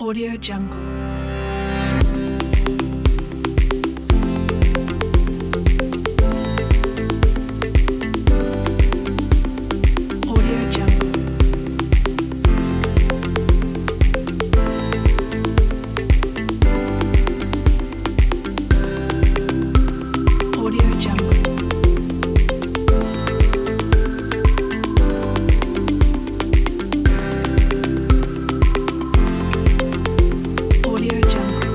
Audio Jungle. Audio Jungle. Audio Jungle. Audio Jungle.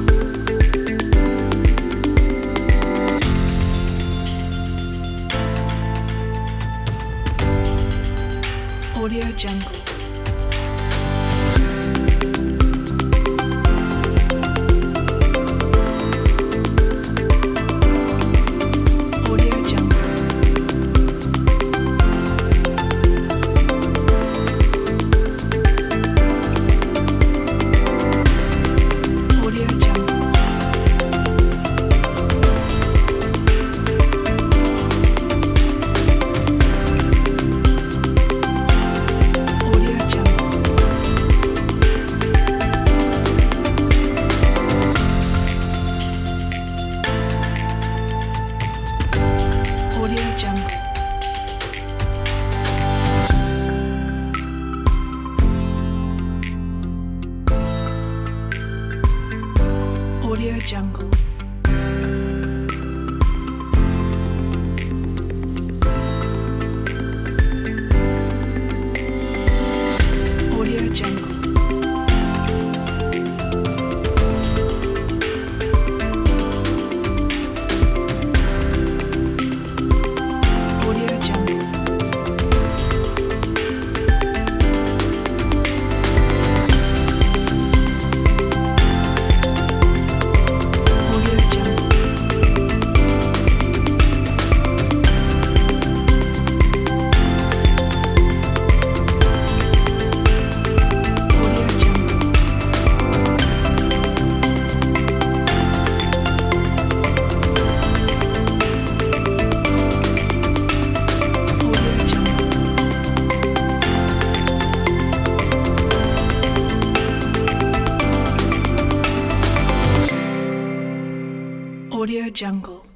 Audio Jungle. Audio Jungle. Audio Jungle. Audio Jungle. Audio Jungle. Audio Jungle. Audio Jungle. Audio Jungle. Audio Jungle. Audio Jungle. Audio Jungle. Audio Jungle.